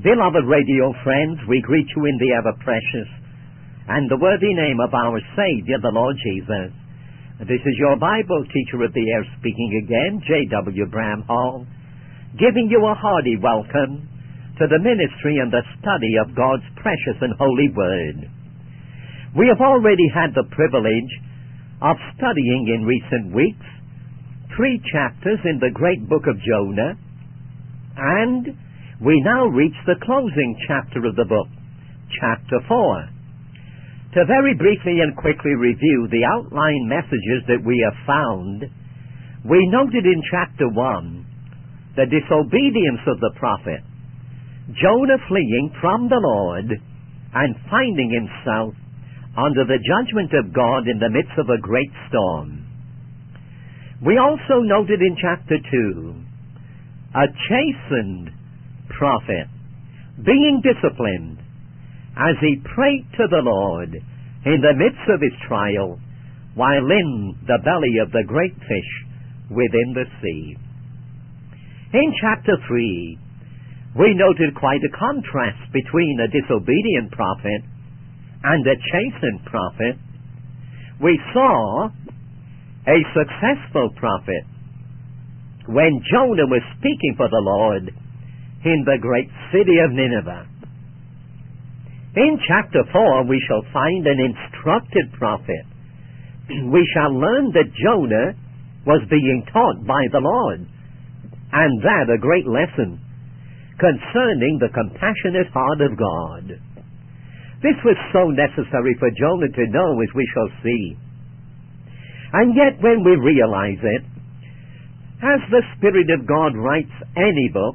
Beloved radio friends, we greet you in the ever-precious and the worthy name of our Savior, the Lord Jesus. This is your Bible teacher of the air speaking again, J.W. Bramhall, giving you a hearty welcome to the ministry and the study of God's precious and holy Word. We have already had the privilege of studying in recent weeks 3 chapters in the great book of Jonah, and we now reach the closing chapter of the book, chapter 4. To very briefly and quickly review the outline messages that we have found, we noted in chapter 1 the disobedience of the prophet, Jonah fleeing from the Lord and finding himself under the judgment of God in the midst of a great storm. We also noted in chapter 2 a chastened prophet being disciplined as he prayed to the Lord in the midst of his trial while in the belly of the great fish within the sea. In chapter 3, we noted quite a contrast between a disobedient prophet and a chastened prophet. We saw a successful prophet when Jonah was speaking for the Lord in the great city of Nineveh. In chapter 4, we shall find an instructed prophet. We shall learn that Jonah was being taught by the Lord, and that a great lesson concerning the compassionate heart of God. This was so necessary for Jonah to know, as we shall see. And yet when we realize it, as the Spirit of God writes any book,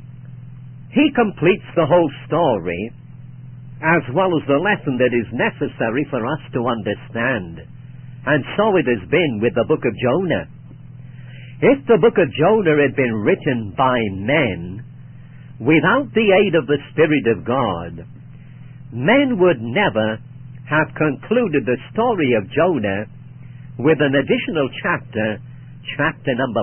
He completes the whole story as well as the lesson that is necessary for us to understand. And so it has been with the book of Jonah. If the book of Jonah had been written by men without the aid of the Spirit of God, men would never have concluded the story of Jonah with an additional chapter, chapter number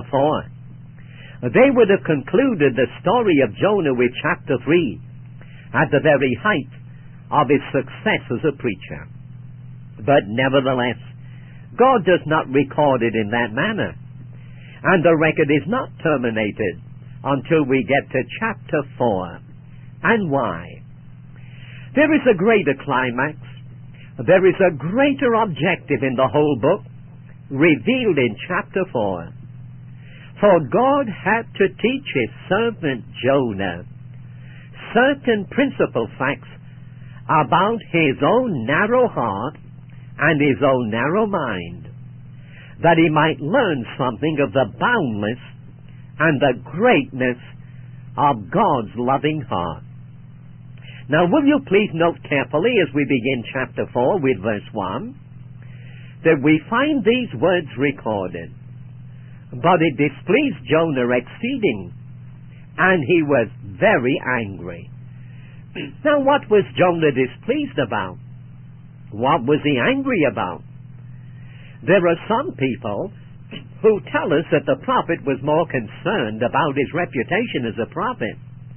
4. They would have concluded the story of Jonah with chapter 3 at the very height of his success as a preacher. But nevertheless, God does not record it in that manner, and the record is not terminated until we get to chapter 4. And why? There is a greater climax, there is a greater objective in the whole book revealed in chapter 4. For God had to teach his servant Jonah certain principal facts about his own narrow heart and his own narrow mind, that he might learn something of the boundless and the greatness of God's loving heart. Now, will you please note carefully as we begin chapter 4 with verse 1, that we find these words recorded. But it displeased Jonah exceeding, and he was very angry. Now, what was Jonah displeased about? What was he angry about? There are some people who tell us that the prophet was more concerned about his reputation as a prophet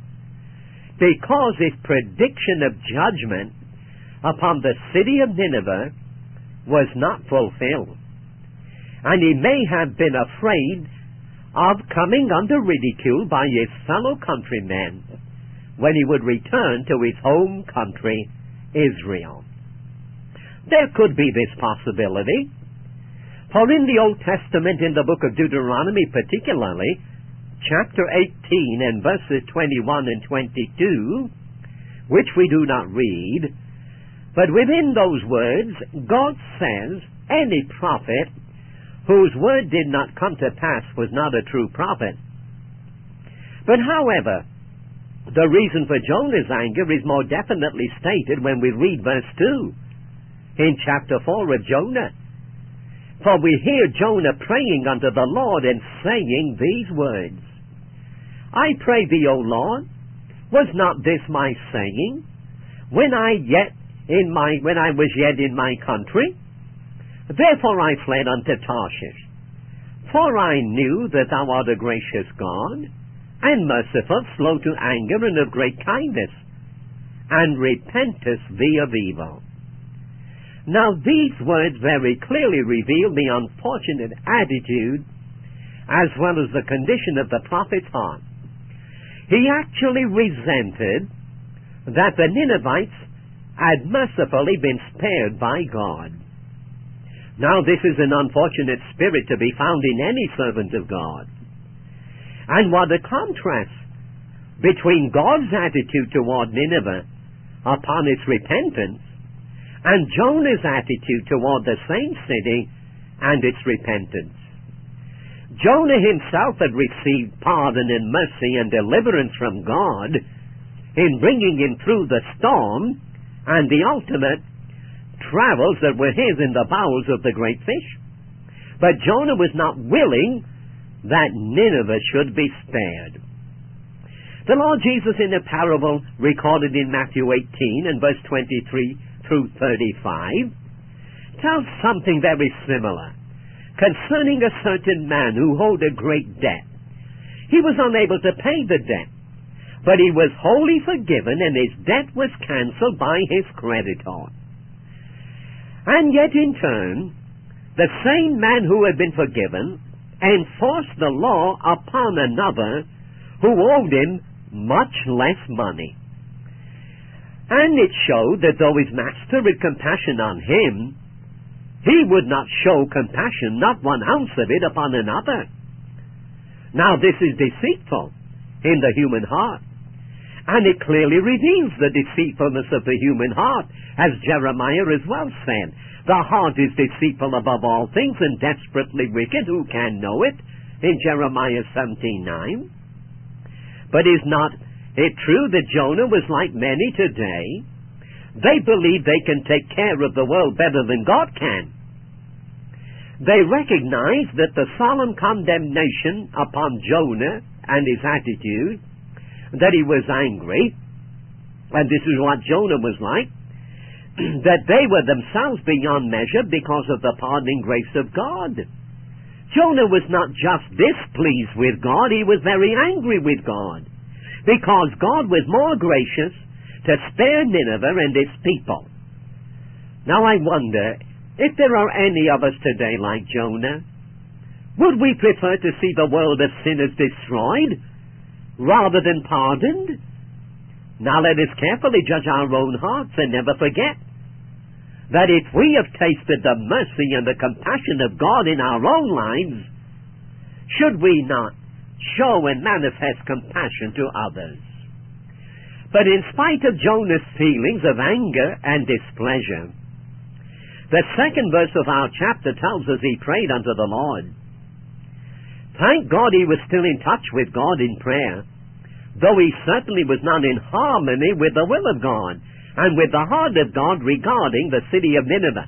because his prediction of judgment upon the city of Nineveh was not fulfilled. And he may have been afraid of coming under ridicule by his fellow countrymen when he would return to his home country, Israel. There could be this possibility, for in the Old Testament, in the book of Deuteronomy particularly, chapter 18 and verses 21 and 22, which we do not read, but within those words, God says any prophet whose word did not come to pass was not a true prophet. But however, the reason for Jonah's anger is more definitely stated when we read verse 2 in chapter 4 of Jonah. For we hear Jonah praying unto the Lord and saying these words, I pray thee, O Lord, was not this my saying when I was yet in my country? Therefore I fled unto Tarshish, for I knew that thou art a gracious God, and merciful, slow to anger, and of great kindness, and repenteth thee of evil. Now these words very clearly reveal the unfortunate attitude as well as the condition of the prophet's heart. He actually resented that the Ninevites had mercifully been spared by God. Now this is an unfortunate spirit to be found in any servant of God. And what a contrast between God's attitude toward Nineveh upon its repentance and Jonah's attitude toward the same city and its repentance. Jonah himself had received pardon and mercy and deliverance from God in bringing him through the storm and the ultimate travels that were his in the bowels of the great fish. But Jonah was not willing that Nineveh should be spared. The Lord Jesus, in a parable recorded in Matthew 18 and verse 23 through 35, tells something very similar concerning a certain man who owed a great debt. He was unable to pay the debt, but he was wholly forgiven, and his debt was cancelled by his creditor. And yet in turn, the same man who had been forgiven enforced the law upon another who owed him much less money. And it showed that though his master had compassion on him, he would not show compassion, not 1 ounce of it, upon another. Now this is deceitful in the human heart, and it clearly reveals the deceitfulness of the human heart, as Jeremiah as well said. The heart is deceitful above all things and desperately wicked. Who can know it? In Jeremiah 17:9. But is not it true that Jonah was like many today? They believe they can take care of the world better than God can. They recognize that the solemn condemnation upon Jonah and his attitude, that he was angry, and this is what Jonah was like, that they were themselves beyond measure because of the pardoning grace of God. Jonah was not just displeased with God, he was very angry with God, because God was more gracious to spare Nineveh and its people. Now I wonder if there are any of us today like Jonah. Would we prefer to see the world of sinners destroyed rather than pardoned? Now let us carefully judge our own hearts and never forget that if we have tasted the mercy and the compassion of God in our own lives, should we not show and manifest compassion to others? But in spite of Jonah's feelings of anger and displeasure, the second verse of our chapter tells us he prayed unto the Lord. Thank God he was still in touch with God in prayer, though he certainly was not in harmony with the will of God and with the heart of God regarding the city of Nineveh.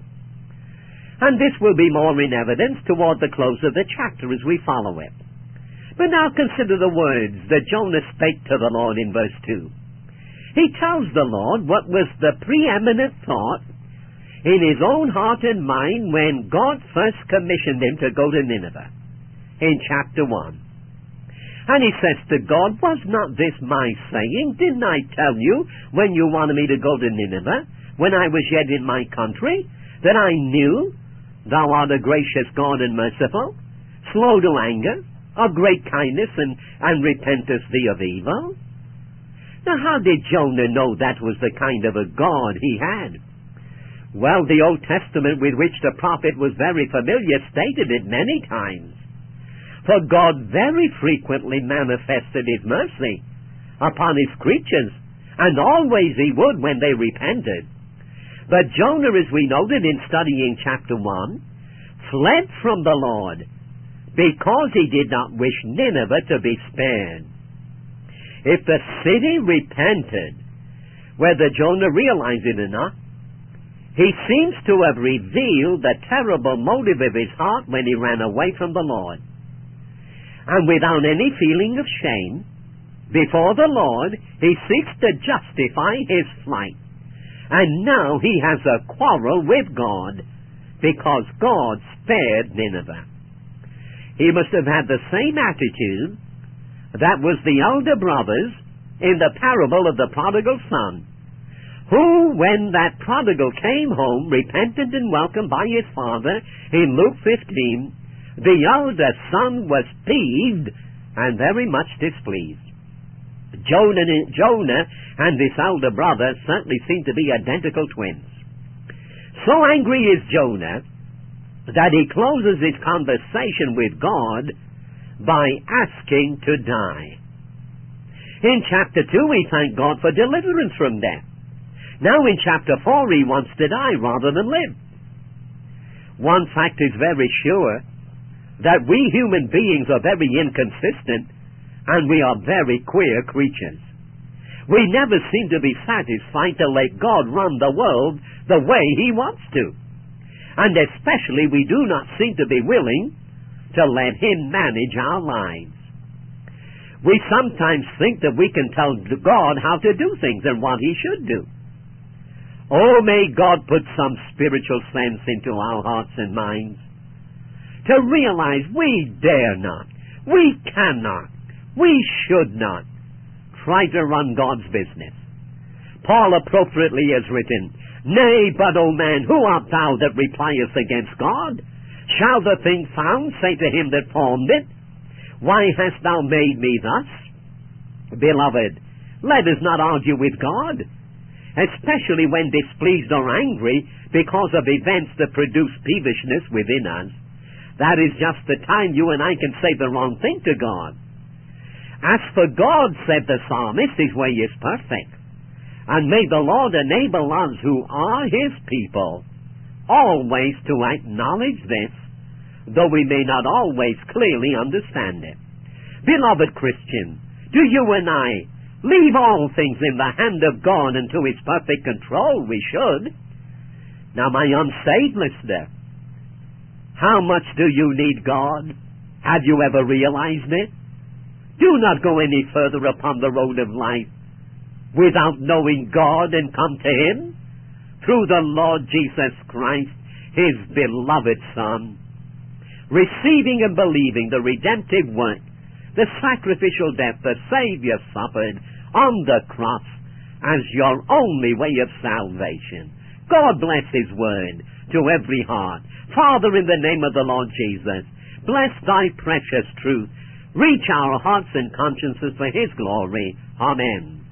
And this will be more in evidence toward the close of the chapter as we follow it. But now consider the words that Jonah spake to the Lord in verse 2. He tells the Lord what was the preeminent thought in his own heart and mind when God first commissioned him to go to Nineveh in chapter 1. And he says to God, was not this my saying? Didn't I tell you when you wanted me to go to Nineveh, when I was yet in my country, that I knew thou art a gracious God and merciful, slow to anger, of great kindness, and repentest thee of evil? Now how did Jonah know that was the kind of a God he had? Well, the Old Testament, with which the prophet was very familiar, stated it many times. For God very frequently manifested his mercy upon his creatures, and always he would when they repented. But Jonah, as we noted in studying chapter 1, fled from the Lord because he did not wish Nineveh to be spared. If the city repented, whether Jonah realized it or not, he seems to have revealed the terrible motive of his heart when he ran away from the Lord. And without any feeling of shame, before the Lord, he seeks to justify his flight. And now he has a quarrel with God because God spared Nineveh. He must have had the same attitude That was the elder brothers in the parable of the prodigal son, who, when that prodigal came home, repentant and welcomed by his father, in Luke 15, the elder son was peeved and very much displeased. Jonah and this elder brother certainly seem to be identical twins. So angry is Jonah that he closes his conversation with God by asking to die. In chapter 2, we thank God for deliverance from death. Now in chapter 4, he wants to die rather than live. One fact is very sure, that we human beings are very inconsistent, and we are very queer creatures. We never seem to be satisfied to let God run the world the way He wants to. And especially we do not seem to be willing to let Him manage our lives. We sometimes think that we can tell God how to do things and what He should do. Oh, may God put some spiritual sense into our hearts and minds to realize we dare not, we cannot, we should not try to run God's business. Paul appropriately has written, "Nay, but, O man, who art thou that repliest against God? Shall the thing found say to him that formed it, Why hast thou made me thus?" Beloved, let us not argue with God, especially when displeased or angry because of events that produce peevishness within us. That is just the time you and I can say the wrong thing to God. As for God, said the psalmist, His way is perfect. And may the Lord enable us who are His people always to acknowledge this, though we may not always clearly understand it. Beloved Christian, do you and I leave all things in the hand of God and to His perfect control? We should. Now, my unsaved listener, how much do you need God? Have you ever realized it? Do not go any further upon the road of life without knowing God and come to Him through the Lord Jesus Christ, His beloved Son, receiving and believing the redemptive work, the sacrificial death the Savior suffered on the cross as your only way of salvation. God bless His word to every heart. Father, in the name of the Lord Jesus, bless Thy precious truth. Reach our hearts and consciences for His glory. Amen.